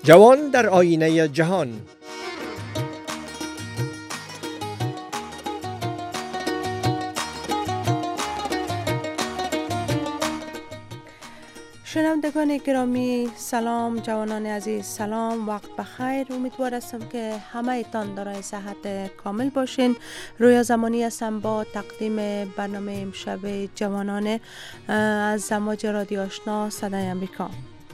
جوان در آینه جهان. شنوندگان گرامی سلام، جوانان عزیز سلام، وقت بخیر. امیدوار هستم که همه تان دارای صحت کامل باشین. رویا زمانی هستم با تقدیم برنامه امشب جوانان از زماج رادیو آشنا صدای امریکا.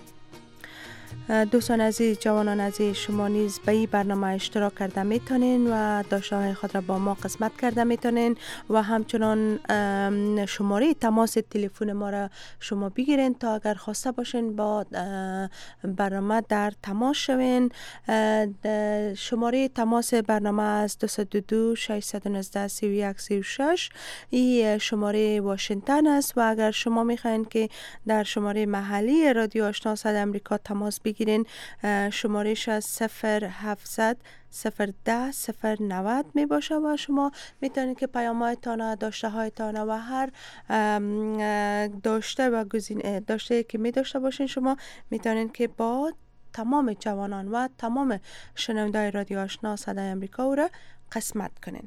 دوستان عزیز، جوانان عزیز، شما نیز به این برنامه اشتراک کرده میتونین و داشته های خود را با ما قسمت کرده میتونین و همچنان شماره تماس تلفن ما را شما بگیرین تا اگر خواسته باشین با برنامه در تماس شوین. شماره تماس برنامه از 222 619 3136 این شماره واشنگتن است و اگر شما میخواین که در شماره محلی رادیو آشنا صدای امریکا تماس بگیرین، شمارهش از 0700 010 090 می باشه و شما میتونید که پیام‌هایتان، داشته هایتان و هر داشته و داشته که می داشته باشین شما میتونید که با تمام جوانان و تمام شنونده‌های رادیو آشنا صدای امریکا او را قسمت کنین.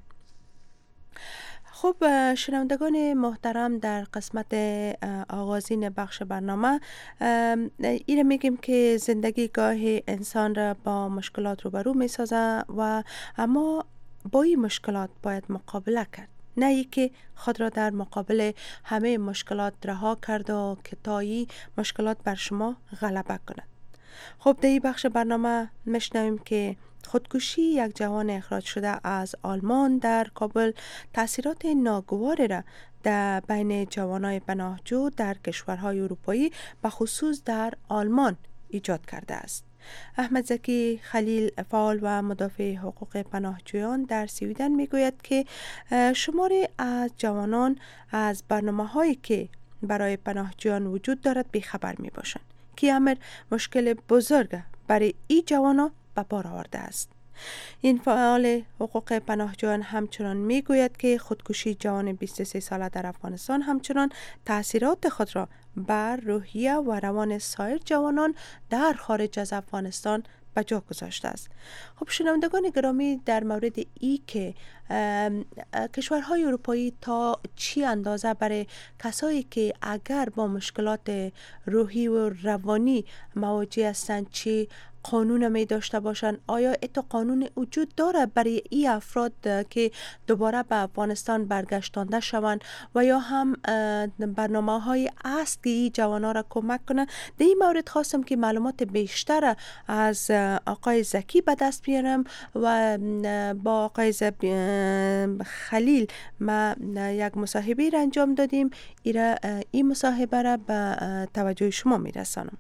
خب شنوندگان محترم، در قسمت آغازین بخش برنامه ایره میگیم که زندگی گاهی انسان را با مشکلات روبرو میسازه و اما با این مشکلات باید مقابله کرد، نه ای که خود را در مقابل همه مشکلات رها کرد و که تا این مشکلات بر شما غلبه کند. خب در این بخش برنامه میشنویم که خودکشی یک جوان اخراج شده از آلمان در کابل تأثیرات ناگواری را در بین جوانای پناهجو در کشورهای اروپایی به خصوص در آلمان ایجاد کرده است. احمد زکی خلیل، فعال و مدافع حقوق پناهجویان در سویدن، میگوید که شماری از جوانان از برنامه‌هایی که برای پناهجویان وجود دارد بیخبر میباشند که امر مشکل بزرگ برای این جوانان به بار آورده است. این فعال حقوق پناهجویان همچنان میگوید که خودکشی جوان 23 ساله در افغانستان همچنان تأثیرات خود را بر روحیه و روان سایر جوانان در خارج از افغانستان به جا گذاشته است. خب شنوندگان گرامی، در مورد ای که کشورهای اروپایی تا چی اندازه برای کسایی که اگر با مشکلات روحی و روانی مواجه هستند چی قانون می داشته باشند، آیا اتو قانون وجود داره برای این افراد که دوباره به افغانستان برگشتانده شوند و یا هم برنامه های است که این جوانا را کمک کنه. در این مورد خواستم که معلومات بیشتر از آقای زکی به دست بیارم و با آقای خلیل ما یک مصاحبه را انجام دادیم. این مصاحبه را به توجه شما میرسانم.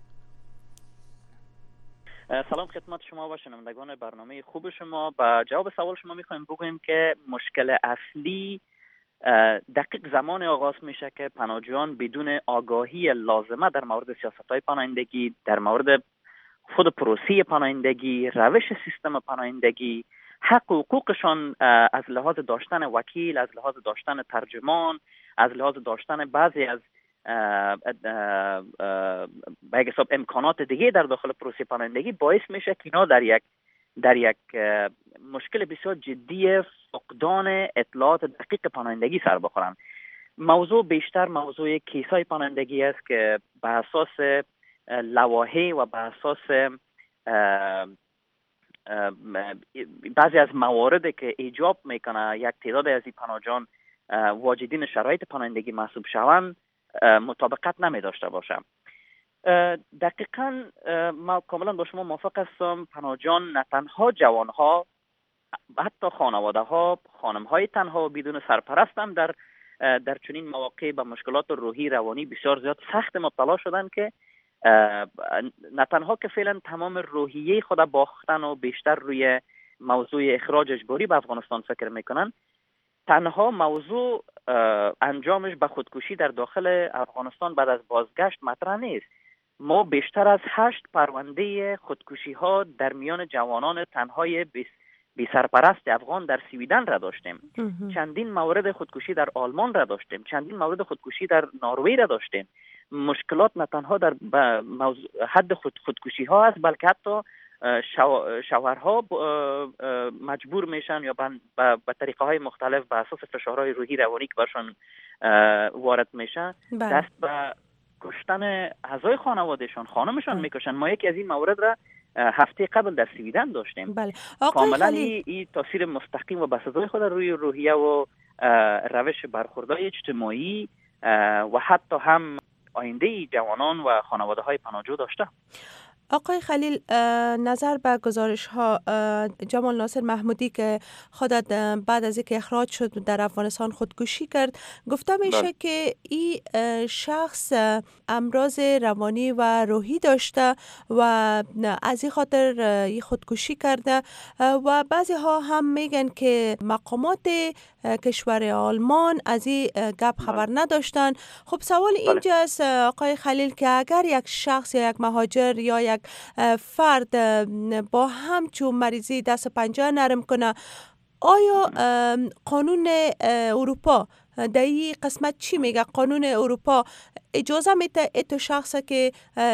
سلام خدمت شما و شنوندگان برنامه خوب شما. با جواب سوال شما میخوایم بگوییم که مشکل اصلی دقیق زمان آغاز میشه که پناهجویان بدون آگاهی لازمه در مورد سیاست‌های پناهندگی، در مورد خود پروسه پناهندگی، روش سیستم پناهندگی، حق و حقوقشان از لحاظ داشتن وکیل، از لحاظ داشتن ترجمان، از لحاظ داشتن بعضی از به یک حساب امکانات دیگه در داخل پروسه پناهندگی باعث میشه که اینا در یک مشکل بسیار جدی فقدان اطلاعات دقیق پناهندگی سر بخورن. موضوع بیشتر موضوع کیسای پناهندگی است که به اساس لوایح و به اساس بعضی از مواردی که ایجاب میکنه یک تعداد از این پناهجویان واجدین شرایط پناهندگی محسوب شوند مطابقت نمی داشته باشم. دقیقاً ما کاملا با شما موافق هستم. پناهجویان نه تنها جوانها، حتی خانواده ها، خانم های تنها و بدون سرپرست هم در چنین مواقع با مشکلات روحی روانی بسیار زیاد سخت مبتلا شدن که نه تنها که فعلا تمام روحیه خود باختن و بیشتر روی موضوع اخراج اجباری به افغانستان فکر میکنن، تنها موضوع انجامش به خودکشی در داخل افغانستان بعد از بازگشت مطرح نیست. ما بیشتر از 8 پرونده خودکشی ها در میان جوانان تنهای بی سرپرست افغان در سویدن را داشتیم. چندین مورد خودکشی در آلمان را داشتیم. چندین مورد خودکشی در نروژ را داشتیم. مشکلات نه تنها در حد خودکشی ها است، بلکه حتی شوهرها مجبور میشن یا به طریقه های مختلف به اساس فشارهای روحی روانی که برشان وارد میشه دست به کشتن اعضای خانوادهشان، خانمشان میکشن. ما یکی از این موارد را هفته قبل در سویدن داشتیم. کاملا این تاثیر مستقیم و بسزای خود روی روحیه و روش برخوردهای اجتماعی و حتی هم آینده جوانان و خانواده های پناهجو داشته. آقای خلیل، نظر به گزارش ها جمال ناصر محمودی که خودت بعد از اینکه اخراج شد در افغانستان خودکشی کرد، گفته میشه که این شخص امراض روانی و روحی داشته و از این خاطر این خودکشی کرده و بعضی ها هم میگن که مقامات کشور آلمان از این گپ خبر نداشتن. خب سوال اینجاست آقای خلیل که اگر یک شخص یا یک مهاجر یا یک فرد با همچون مریضی دست و پنجه نرم کنه، آیا قانون اروپا در این قسمت چی میگه؟ قانون اروپا اجازه میده اتو شخص که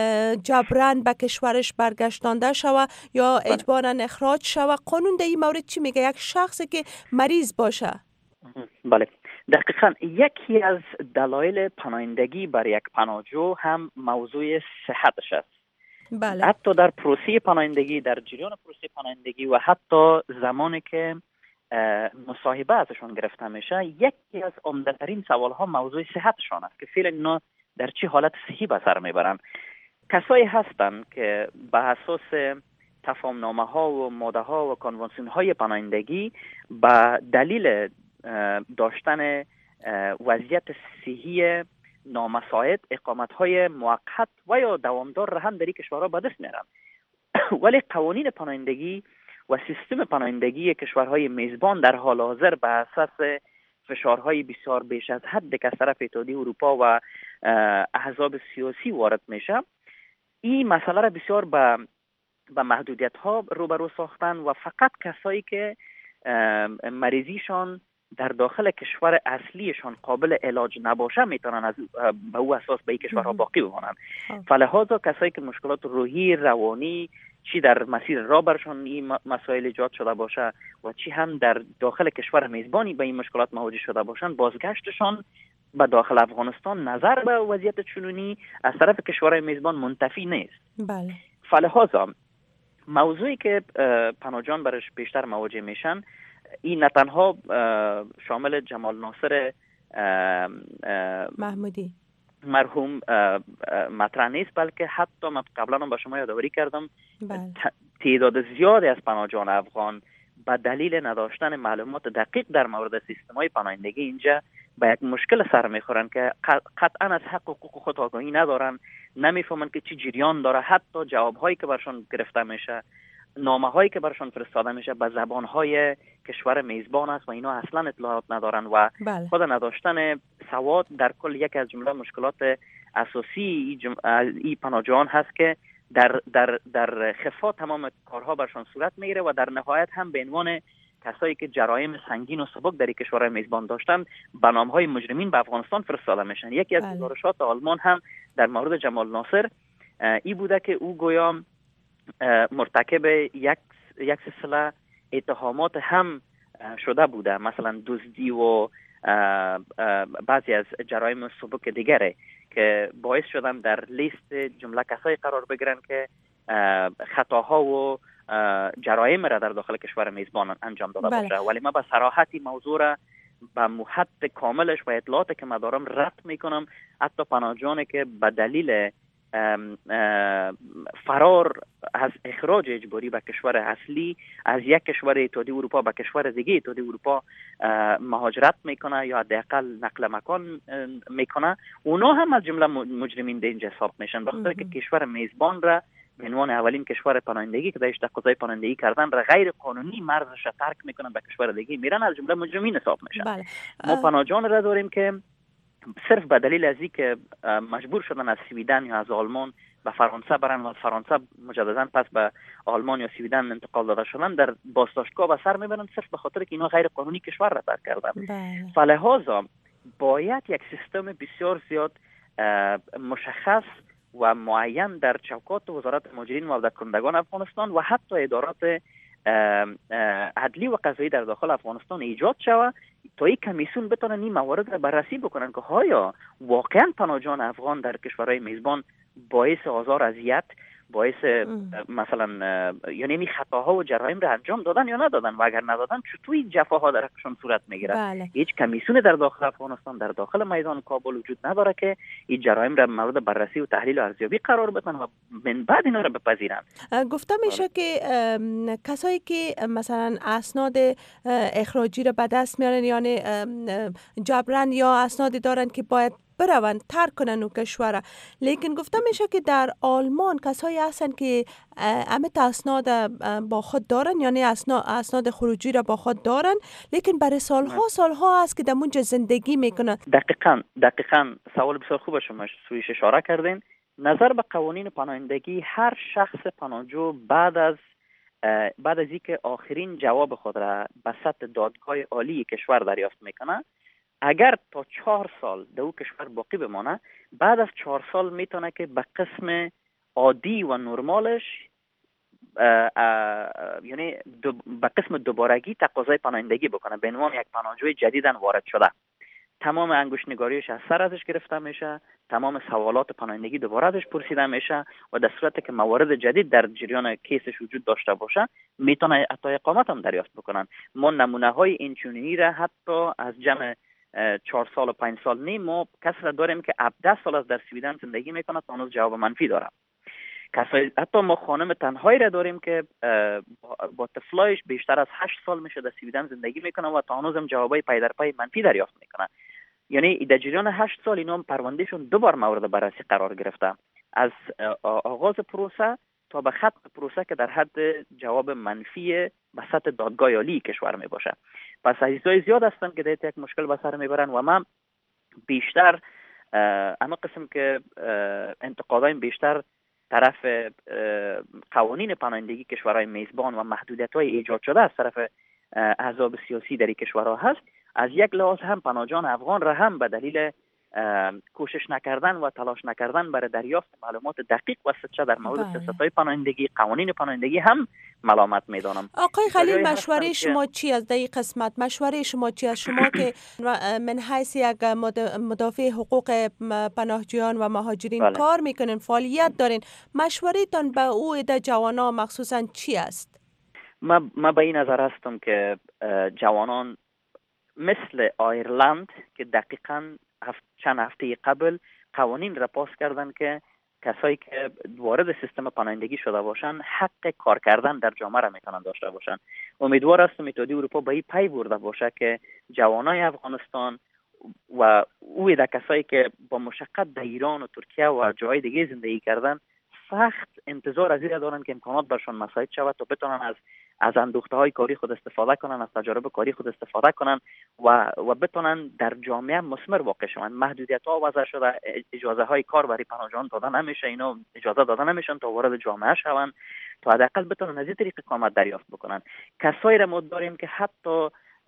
جبران به کشورش برگشتانده شوه یا اجبارا اخراج شوه؟ قانون در این مورد چی میگه؟ یک شخص که مریض باشه. بله، دقیقاً یکی از دلایل پناهندگی برای یک پناهجو هم موضوع صحتش است. بله. حتی در پروسه پناهندگی، در جریان پروسه پناهندگی و حتی زمانی که مصاحبه ازشون گرفته میشه، یکی از عمده‌ترین سوالها موضوع صحتشان است که فعلا اینا در چه حالت صحی به سر میبرن. کسایی هستن که به اساس تفاهم‌نامه ها و ماده ها و کنوانسیون های پناهندگی به دلیل داشتن وضعیت صحی نامساعد اقامت های موقت و یا دوامدار را هم در این کشورها به دست میارن. ولی قوانین پناهندگی و سیستم پناهندگی کشورهای میزبان در حال حاضر به اساس فشارهای بسیار بیش از حد که از طرف اتحادیه اروپا و احزاب سیاسی وارد میشه، این مسئله را بسیار به محدودیت ها روبرو ساختن و فقط کسایی که مریضیشان در داخل کشور اصلیشان قابل علاج نباشه میتونن از به او اساس به این کشورها باقی بمانند. فلهذا کسایی که مشکلات روحی، روانی، چی در مسیر راه برشان این مسائل ایجاد شده باشه و چی هم در داخل کشور میزبانی به این مشکلات مواجه شده باشند، بازگشتشان به داخل افغانستان نظر به وضعیت چنونی از طرف کشورهای میزبان منتفی نیست. بله. فلهذا موضوعی که پناهجویان برش بیشتر مواجه میشن، این نه تنها شامل جمال ناصر محمودی مرحوم مطرح نیست، بلکه حتی من قبلا هم با شما یادآوری کردم تعداد زیادی از پناهجویان افغان به دلیل نداشتن معلومات دقیق در مورد سیستم‌های پناهندگی اینجا به یک مشکل سر میخورن که قطعا از حق و حقوق خود آگاهی ندارن، نمیفهمن که چی جریان داره. حتی جوابهایی که برشان گرفته میشه، نامه‌هایی که برشان فرستاده میشه به زبان‌های کشور میزبان است و اینا اصلا اطلاعات ندارن و خود نداشتن سواد در کل یک از جمله مشکلات اساسی این پناهجویان هست که در خفا تمام کارها برشان صورت میگیره و در نهایت هم به عنوان کسایی که جرایم سنگین و سبک در کشورهای میزبان داشتن به نام‌های مجرمین به افغانستان فرستاده میشن. یکی از گزارشات آلمان هم در مورد جمال ناصر این بوده که او گویا مرتکب یک سلسله اتهامات هم شده بوده، مثلا دزدی و بعضی از جرایم سبک دیگره که باعث شدن در لیست جمله کسایی قرار بگیرن که خطاها و جرایم را در داخل کشور میزبان انجام داده باشه. ولی من به صراحت موضوع را به محط کاملش و اطلاعاتی که من دارم رد میکنم. حتی پناهجویانی که به دلیل فرار از اخراج اجباری به کشور اصلی از یک کشور اتحادیه اروپا به کشور دیگه اتحادیه اروپا مهاجرت میکنه یا حداقل نقل مکان میکنه، اونا هم از جمله مجرمین در اینجا حساب میشن، بخاطر که کشور میزبان را به عنوان اولین کشور پناهندگی که درش تقاضای پناهندگی کردن را غیر قانونی مرزش را ترک میکنن به کشور دیگه میرن، از جمله مجرمین حساب میشن. ما پناهجویان را داریم که صرف به دلیل از اینکه مجبور شدن از سویدن یا از آلمان به فرانسه برن و از فرانسه مجددا پس به آلمان یا سویدن انتقال داده شدن، در بازداشتگاه به سر میبرن صرف به خاطر که اینا غیر قانونی کشور را ترک کردن. فلهذا باید یک سیستم بسیار زیاد مشخص و معین در چوکات وزارت مهاجرین و عوده‌کنندگان افغانستان و حتی ادارات عدلی و قضایی در داخل افغانستان ایجاد شود تا این کمیسیون بتونن این موارد را بررسی بکنن که آیا واقعا پناهجویان افغان در کشورهای میزبان باعث آزار اذیت، باعث مثلا یعنی این خطاها و جرایم را انجام دادن یا ندادن و اگر ندادن چطور این جفاها در حقشون صورت میگیره. هیچ کمیسیون در داخل افغانستان در داخل میدان کابل وجود نداره که این جرایم را مورد بررسی و تحلیل و ارزیابی قرار بدن و من بعد اینا را بپذیرن. گفته میشه که کسایی که مثلا اسناد اخراجی را به دست میارن یعنی جبران یا اسنادی دارن که باید بروند ترک کنن و کشور، لیکن گفته میشه که در آلمان کسایی هستن که همه اسناد با خود دارن یعنی اسناد خروجی را با خود دارن، لیکن برای سالها است که در اونجا زندگی میکنن. دقیقاً سوال بسیار خوب شما سویش اشاره کردین. نظر به قوانین پناهندگی، هر شخص پناهجو بعد از اینکه آخرین جواب خود را به سطح دادگاه عالی کشور دریافت میکنه، اگر تا 4 سال در او کشور باقی بمانه، بعد از 4 سال میتونه که به قسم عادی و نرمالش یعنی به قسم دوبارگی تقاضای پناهندگی بکنه به عنوان یک پناهجوی جدیداً وارد شده. تمام انگشت‌نگاریش از سر ازش گرفته میشه، تمام سوالات پناهندگی دوباره ازش پرسیده میشه و در صورتی که موارد جدید در جریان کیسش وجود داشته باشه میتونه حتی اقامت هم دریافت بکنن. ما نمونه های این چنینی را حتی از جمع 4 سال و 5 سال نیم ما کسی را داریم که 17 سال از در سویدن زندگی میکنه تا هنوز جواب منفی داره. حتی ما خانم تنهایی را داریم که با طفلایش بیشتر از 8 سال میشه در سویدن زندگی میکنه و تا هنوز هم جوابای پی در پی منفی دریافت میکنه. یعنی در جریان 8 سال اینا هم پروندهشون 2 بار مورد بررسی قرار گرفته، از آغاز پروسه تا به ختم پروسه که در حد جواب منفی به سطح دادگاه عالی کشور می باشه. پس عزیزای زیاد هستن که دیت یک مشکل به سر میبرن و من بیشتر اما قسم که انتقادایم بیشتر طرف قوانین پناهندگی کشورهای میزبان و محدودیت‌های ایجاد شده از طرف احزاب سیاسی در این کشورها هست. از یک لحاظ هم پناهجویان افغان را هم به دلیل کوشش نکردن و تلاش نکردن برای دریافت معلومات دقیق و سچه در مورد سیاست‌های پناهندگی، قوانین پناهندگی هم ملامت میدانم. آقای خلیل، مشوره شما چی از این قسمت؟ مشوره شما چی از شما که من حیث یک مدافع حقوق پناهجویان و مهاجرین کار میکنین، فعالیت دارین، مشوره تان به او عده جوانان مخصوصا چی است؟ ما به این نظر هستم که جوانان مثل آیرلند که دقیقاً چند هفته قبل قوانین را پاس کردن که کسایی که وارد سیستم پناهندگی شده باشن حق کار کردن در جامعه را میتونن داشته باشن. امیدوار هستم اتحادیه اروپا به این پی برده باشه که جوانای افغانستان و او در کسایی که با مشقت در ایران و ترکیه و جای دیگه زندگی کردن سخت انتظار از این دارن که امکانات برشان مساعد شود تا بتونن از اندوخته‌های کاری خود استفاده کنن، از تجارب کاری خود استفاده کنن و بتونن در جامعه مثمر واقع شوند. محدودیت‌ها وضع شده، اجازه‌های کار برای پناهجویان دادن نمیشه، اینا اجازه دادن نمیشن تا وارد جامعه شوند، تا حداقل بتونن از این طریق اقامت دریافت بکنن. کسایی را ما داریم که حتی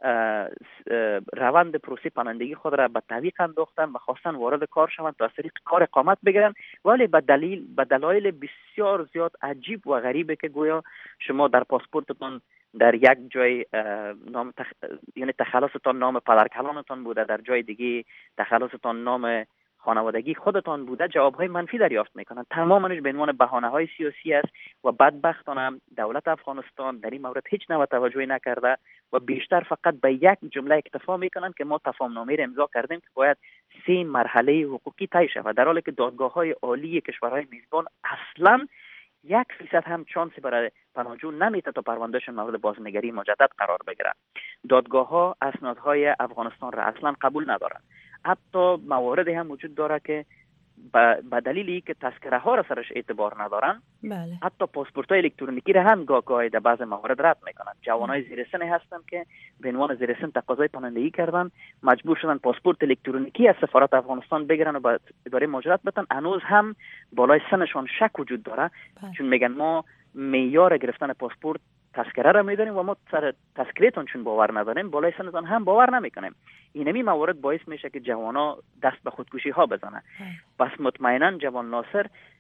روند پروسه پناهندگی خود را به تعویق انداختن و خواستن وارد کار شوند تا از طریق کار اقامت بگیرن، ولی به دلایل بسیار زیاد عجیب و غریبه که گویا شما در پاسپورتتون در یک جای یعنی تخلصتان نام پدرکلانتان بوده، در جای دیگه تخلصتان نام خانوادگی خودتان بوده، جوابهای منفی دریافت میکنن. تمامش به عنوان بهانه‌های سیاسی است و بدبختانه دولت افغانستان در این مورد هیچ نوع توجهی نکرده و بیشتر فقط به یک جمله اکتفا میکنن که ما تفاهم‌نامه را امضا کردیم که باید 3 مرحله حقوقی طی شود، در حالی که دادگاه‌های عالی کشورهای میزبان اصلاً 1% هم چانسی برای پناهجو نمیده تا پروندهشون مورد بازنگری مجدد قرار بگیره. دادگاه‌ها اسنادهای افغانستان را اصلا قبول ندارند. حتی مواردی هم وجود داره که به دلیلی که تذکره ها را سرش اعتبار ندارن، حتی پاسپورت های الکترونیکی را هم گاهی در بعض موارد رد میکنن. جوانای زیر سن هستن که به عنوان زیر سن تقاضای پناهندگی کردن، مجبور شدن پاسپورت الکترونیکی از سفارت افغانستان بگیرن و به اداره مهاجرت بدن. هنوز هم بالای سنشون شک وجود داره، چون میگن ما معیار گرفتن پاسپورت تذکره را میدونیم و ما سر تذکرهتون چون باور نداریم، بالای سنتون هم باور نمیکنیم. اینمی موارد باعث میشه که جوانا دست به خودکشی ها بزنن. پس مطمئنا جوان ناصر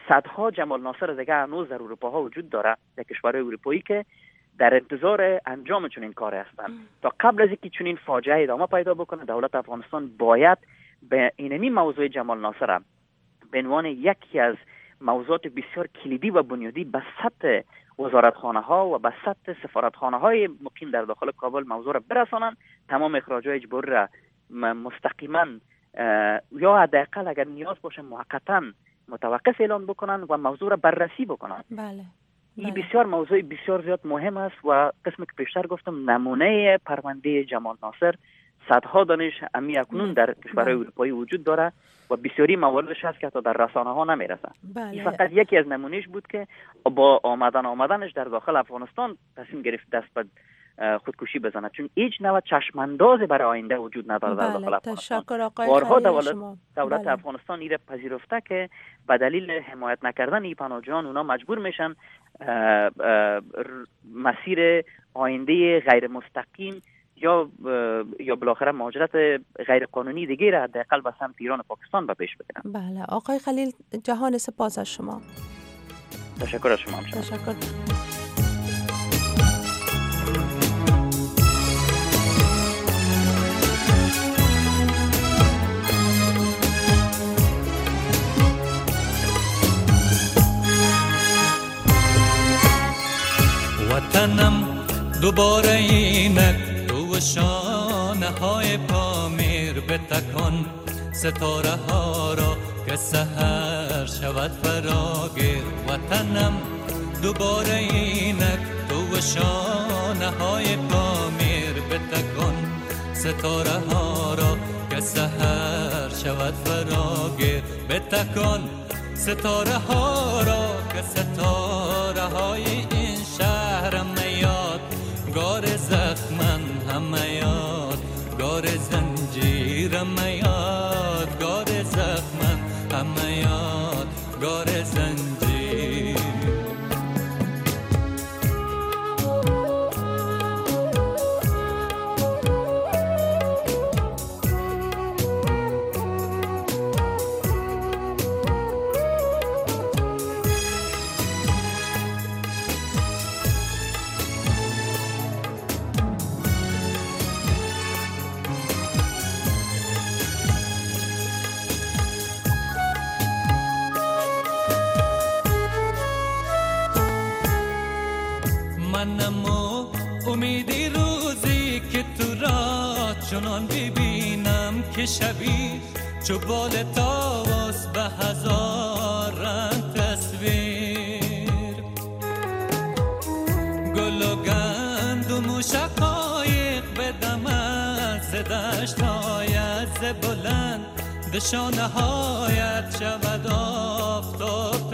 صدها جمال ناصر دیگه هنوز در اروپا ها وجود داره، در کشورهای اروپایی که در انتظار انجام چنین کاری هستند. تا قبل از اینکه چنین فاجعه ادامه پیدا بکنه، دولت افغانستان باید به اینمی موضوع جمال ناصر به عنوان یکی از موضوعات بسیار کلیدی و بنیادی به سطح وزارتخانه ها و به سطح سفارتخانه های مقیم در داخل کابل موضوع را برسانند، تمام اخراجات اجباری را مستقیما یا حداقل اگر نیاز باشه موقتا متوقف اعلان بکنن و موضوع را بررسی بکنن. بله. این بسیار موضوع بسیار زیاد مهم است و قسمی که پیشتر گفتم نمونه پرونده جمال ناصر صدها دانش امی اکنون در کشورهای اروپایی وجود داره و بسیاری مواردش هست که حتی در رسانه ها نمیرسه. این فقط یکی از نمونهش بود که با آمدنش در داخل افغانستان تصمیم گرفت دست به خودکشی بزنه، چون هیچ نوع چشمانداز برای آینده وجود نداره در داخل افغانستان. تشکر آقای بارها دولت افغانستان ایره پذیرفته که به دلیل حمایت نکردن این پناهجویان اونا مجبور میشن مسیر آینده غیر مستقیم یا بالاخره مهاجرت غیر قانونی دیگه را حداقل به سمت ایران و پاکستان به پیش بگیرن. بله آقای خلیل جهان، سپاس از شما. تشکر از شما. تشکر. وطنم دوباره اینک تو شانه های پامیر بتکن، ستاره ها را که سحر شود فراگیر. وطنم دوباره اینک تو شانه های پامیر بتکن، ستاره ها را که سحر شود فراگیر. بتکن ستاره ها را که ستاره های این شهر میاد، گار زخمن همه یاد، گار زنجیر میاد، گار زخمن همه یاد، گار زنجیر. منم امیدی روزی که تو را چنان ببینم که شبی چو بال تاوس به هزاران تصویر. گل و گندم و شقایق بدم از دشت‌های ز بلند، دشانه هایت شود آفتاب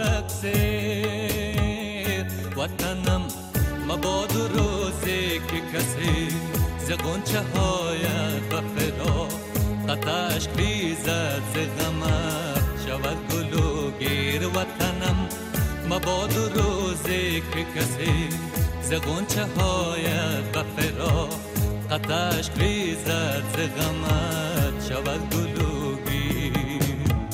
تقصیر. وطنم مباد روزی که کسی ز غنچه هایت به فدا، قطعش بیزد ز غمت شود گل و گیر. وطنم مباد روزی که کسی ز غنچه هایت به فدا، قطعش بیزد ز غمت شود گل و گیر.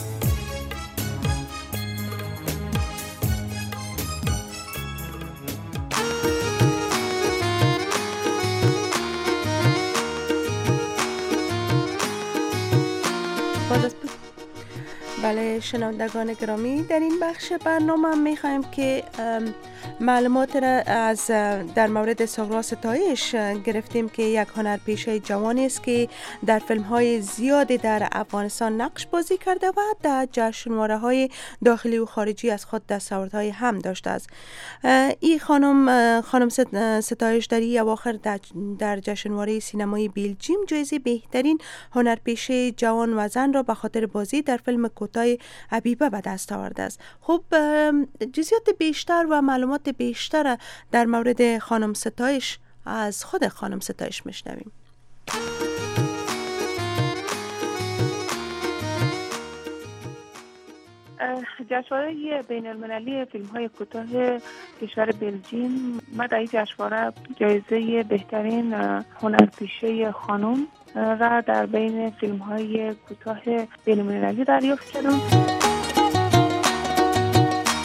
بله شنوندگان گرامی، در این بخش برنامه میخوایم که معلومات را از در مورد سهراب ستایش گرفتیم که یک هنرپیشه جوانی است که در فیلم های زیادی در افغانستان نقش بازی کرده و در جشنواره های داخلی و خارجی از خود دستاوردهای هم داشته است. این خانم ستایش در این اواخر در جشنواره سینمایی بلژیم جایزه بهترین هنرپیشه جوان و زن را به خاطر بازی در فیلم کوتاه حبیبه به دست آورده است. خب جزئیات بیشتر و معلومات بیشتر در مورد خانم ستایش از خود خانم ستایش میشنویم. جشنواره بین المللی فیلم های کوتاه کشور بلژیم، ما در این جشنواره جایزه بهترین هنرپیشه خانم را در بین فیلم های کوتاه بین المللی دریافت کردم.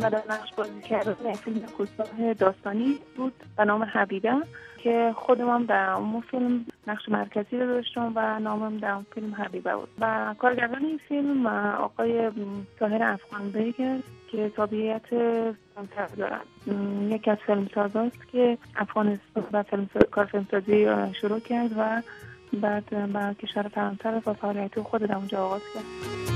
و در نقش بازی کردن فیلم کوتاه داستانی بود به نام حبیبه که خودم هم در اون فیلم نقش مرکزی رو داشتم و نامم در اون فیلم حبیبه بود. و کارگردان این فیلم آقای طاهر افغانبگ است که تابعیت فیلمساز دارن. یکی از فیلمسازاست که افغانستان و کار فیلمسازی شروع کرد و بعد به کشور فرانسه و فعالیت خود در اونجا آغاز کرد.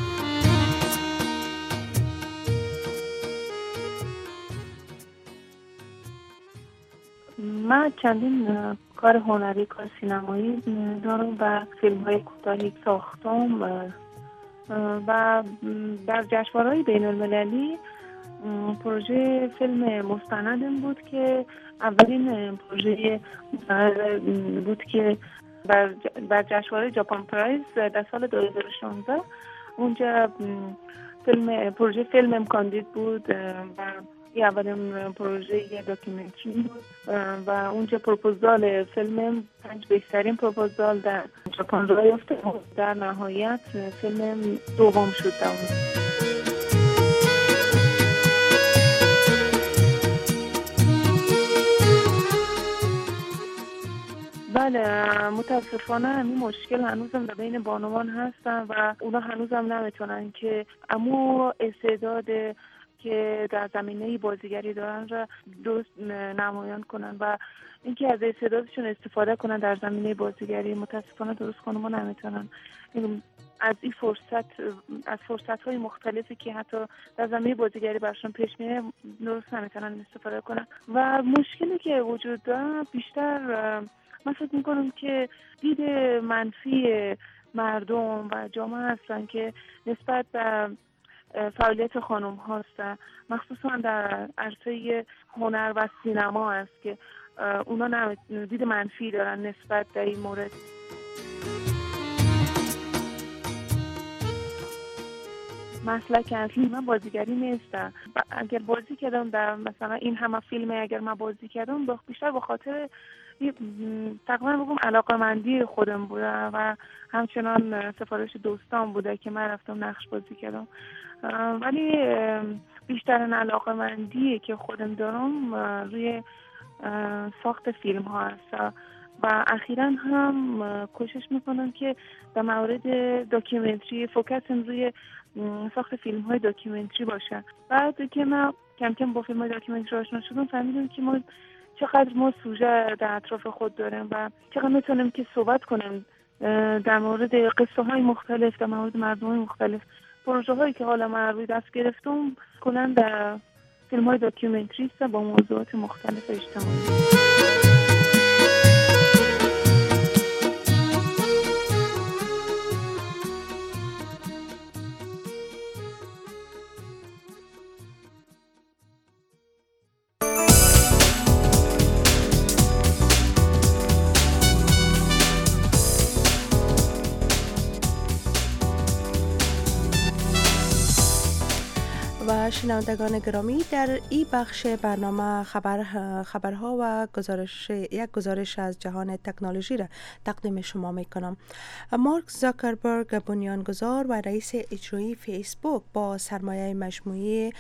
من چندین کار هنری، کار سینمایی دارم و فیلم‌های کوتاهی ساختم و در جشنواره‌های بین‌المللی پروژه فیلم مستندم بود که اولین پروژه بود که بر جشنواره ژاپن پرایز در سال 2016 اونجا پروژه فیلم کاندید بود و این اولین پروژه داکیومنتری بود و اونجا پروپوزال فیلم 5 بهترین پروپوزال در ژاپن راه یافت و در نهایت فیلم دوم شد. بله، متاسفانه همین مشکل هنوزم در بین بانوان هستن و اونا هنوزم نمیتونن که امو استعداد که در زمینه بازیگری دارن را درست نمایان کنن و اینکه از استعدادشون استفاده کنن در زمینه بازیگری متاسفانه درست کنن نمیتونن. از این فرصت‌های مختلفی که حتی در زمینه بازیگری براشون پیش میاد درست نمیتونن استفاده کنن و مشکلی که وجود داره بیشتر من فکر میکنم که دید منفی مردم و جامعه هستن که نسبت به فعالیت خانم هاست، مخصوصا در عرصه هنر و سینما است که اونا دید منفی دارن نسبت به این مورد. مسلک اصلی من بازیگری نیست. اگر بازی کردم در مثلا این همه فیلم اگر من بازی کردم بیشتر به خاطر تقریبا بگم علاقه‌مندی خودم بوده و همچنان سفارش دوستان بوده که من رفتم نقش بازی کردم، ولی بیشتر علاقه‌مندی که خودم دارم روی ساخت فیلم ها هست و اخیراً هم کوشش میکنم که در مورد داکیومنتری فوکسم روی ساخت فیلم های داکیومنتری باشه. بعد که من کم کم با فیلم های داکیومنتری آشنا شدم فهمیدم که ما چقدر سوژه در اطراف خود داریم و چقدر میتونیم که صحبت کنیم در مورد قصه های مختلف، در مورد مردم های مختلف. پروژه هایی که حالا من روی دست گرفتم کلاً در فیلم های داکیومنتری است با موضوعات مختلف اجتماعی. شنوندگان گرامی، در این بخش برنامه خبرها و یک گزارش از جهان تکنولوژی را تقدیم شما می کنم. مارک زاکربرگ بنیانگذار و رئیس اجرایی فیسبوک با سرمایه مجموعی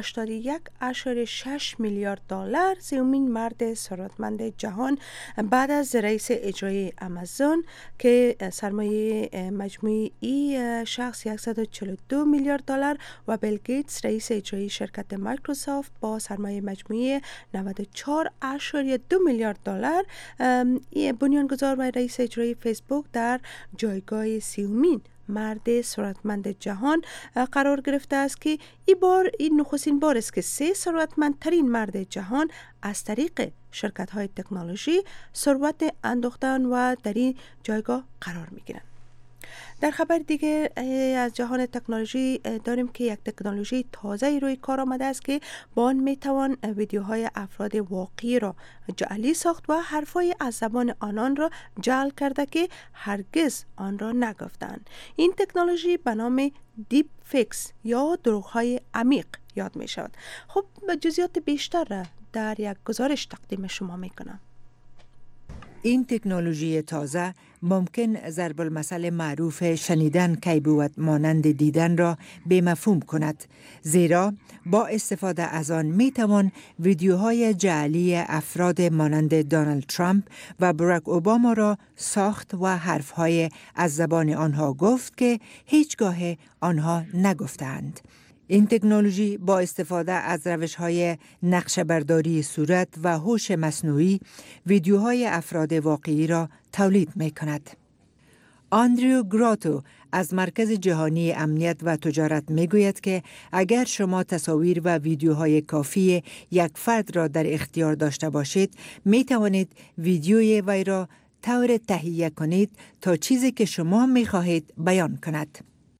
81.6 میلیارد دلار سومین مرد ثروتمند جهان بعد از رئیس اجرایی آمازون که سرمایه مجموعی ای شخص 142 میلیارد دلار و بیل گیتس رئیس اجرایی شرکت مایکروسافت با سرمایه مجموعی 94.2 میلیارد دلار بنیانگذار و رئیس اجرایی فیسبوک در جایگاه سومین مرد ثروتمند جهان قرار گرفته است که این نخستین بار است که 3 ثروتمندترین مرد جهان از طریق شرکت‌های تکنولوژی ثروت اندوختن و در این جایگاه قرار می‌گیرند. در خبر دیگه از جهان تکنولوژی داریم که یک تکنولوژی تازه روی کار آمده است که با آن میتوان ویدیوهای افراد واقعی را جعلی ساخت و حرفای از زبان آنان را جعل کرده که هرگز آن را نگفتند. این تکنولوژی به نام دیپ فیکس یا دروغ‌های عمیق یاد می شود. خب جزئیات بیشتر را در یک گزارش تقدیم شما می کنم. این تکنولوژی تازه ممکن ضرب المثل معروف شنیدن کی بود مانند دیدن را به مفهوم کند، زیرا با استفاده از آن می توان ویدیوهای جعلی افراد مانند دونالد ترامپ و باراک اوباما را ساخت و حرفهای از زبان آنها گفت که هیچگاه آنها نگفتند. این تکنولوژی با استفاده از روش‌های نقشه‌برداری صورت و هوش مصنوعی ویدیوهای افراد واقعی را تولید می‌کند. آندریو گراتو از مرکز جهانی امنیت و تجارت می‌گوید که اگر شما تصاویر و ویدیوهای کافی یک فرد را در اختیار داشته باشید، می‌توانید ویدیوی وی را طور تهیه کنید تا چیزی که شما می‌خواهید بیان کند.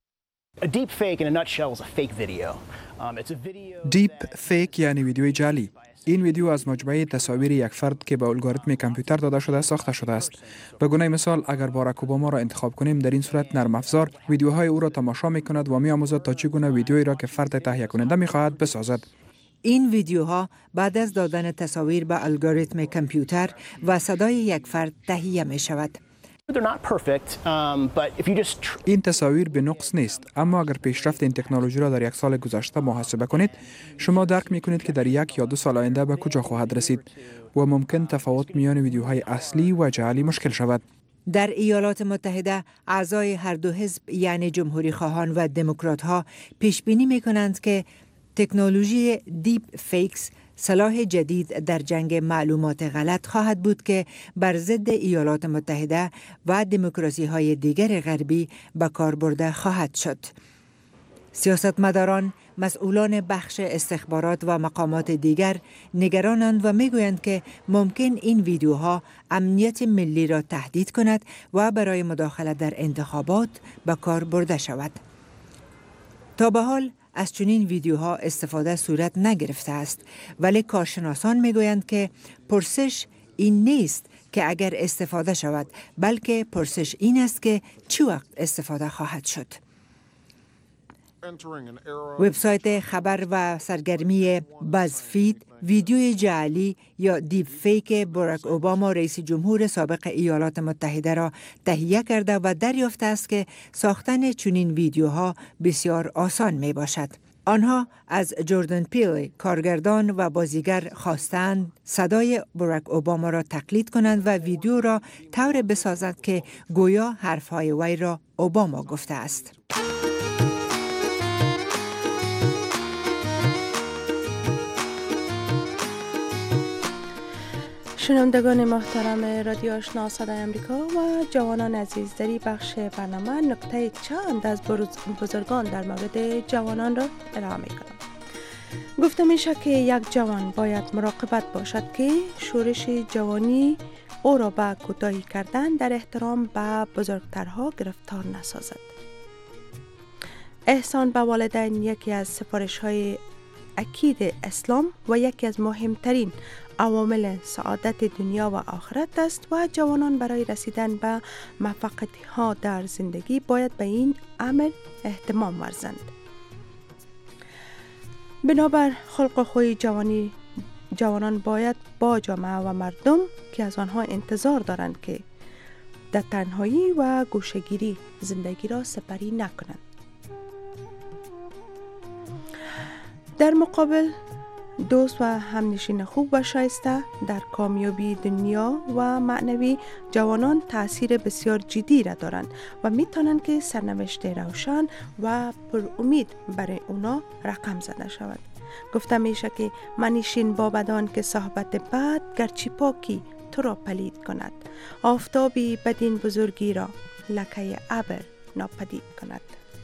دیپ فیک یعنی ویدیوی جعلی. این ویدیو از مجموعه تصاویر یک فرد که با الگوریتم کامپیوتر داده شده ساخته شده است. به گونه مثال اگر باراک اوباما را انتخاب کنیم، در این صورت نرم افزار ویدیوهای او را تماشا می‌کند و می‌آموزد تا چگونه ویدیویی را که فرد تهیه کننده می‌خواهد بسازد. این ویدیوها بعد از دادن تصاویر به الگوریتم کامپیوتر و صدای یک فرد تهیه می‌شود. این تصاویر به نقص نیست، اما اگر پیشرفت این تکنولوژی را در یک سال گذشته محاسبه کنید، شما درک می‌کنید که در 1 یا 2 سال آینده به کجا خواهد رسید و ممکن تفاوت میان ویدیوهای اصلی و جعلی مشکل شود. در ایالات متحده اعضای هر دو حزب یعنی جمهوری خواهان و دموکرات ها پیش بینی می‌کنند که تکنولوژی دیپ فیکس سلاح جدید در جنگ معلومات غلط خواهد بود که بر ضد ایالات متحده و دموکراسی‌های دیگر غربی به کار برده خواهد شد. سیاستمداران، مسئولان بخش استخبارات و مقامات دیگر نگرانند و میگویند که ممکن این ویدیوها امنیت ملی را تهدید کند و برای مداخله در انتخابات به کار برده شود. تا به حال از چنین ویدیوها استفاده صورت نگرفته است، ولی کارشناسان میگویند که پرسش این نیست که اگر استفاده شود، بلکه پرسش این است که چه وقت استفاده خواهد شد. وبسایت خبر و سرگرمی بازفید ویدیوی جعلی یا دیپ فیک باراک اوباما رئیس جمهور سابق ایالات متحده را تهیه کرده و دریافته است که ساختن چنین ویدیوها بسیار آسان می باشد. آنها از جوردن پیل کارگردان و بازیگر خواستند صدای باراک اوباما را تقلید کنند و ویدیو را طور بسازند که گویا حرفهای وی را اوباما گفته است. شنوندگان محترم رادیو آشنا صدای امریکا و جوانان عزیز، در این بخش برنامه نکته چند از بزرگان در مورد جوانان را ارائه می کنم. گفته می شود که یک جوان باید مراقبت باشد که شورش جوانی او را به کوتاهی کردن در احترام به بزرگترها گرفتار نسازد. احسان به والدین یکی از سفارش‌های اکید اسلام و یکی از مهمترین عوامل سعادت دنیا و آخرت است و جوانان برای رسیدن به موفقیت‌ها در زندگی باید به این امر اهتمام ورزند. بنابر خلق خوی جوانان باید با جامعه و مردم که از آنها انتظار دارند که در تنهایی و گوشه‌گیری زندگی را سپری نکنند. در مقابل دوست و همنشین خوب و شایسته در کامیابی دنیا و معنوی جوانان تأثیر بسیار جدی را دارند و می توانند که سرنوشت روشن و پر امید برای اونا رقم زده شود. گفته میشه که منشین با بدان که صحبت بد گرچه پاکی تو را پلید کند، آفتابی بدین بزرگی را لکه ابر ناپدید کند.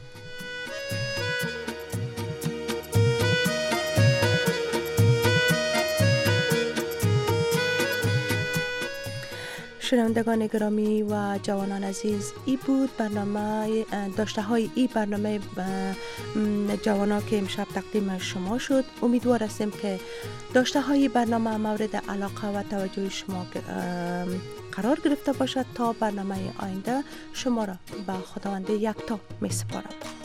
شنوندگان گرامی و جوانان عزیز، ای بود برنامه داشته های ای برنامه جوانا که امشب تقدیم شما شد. امیدوار هستیم که داشته های برنامه مورد علاقه و توجه شما قرار گرفته باشد. تا برنامه آینده شما را به خداوند یکتا می سپارم.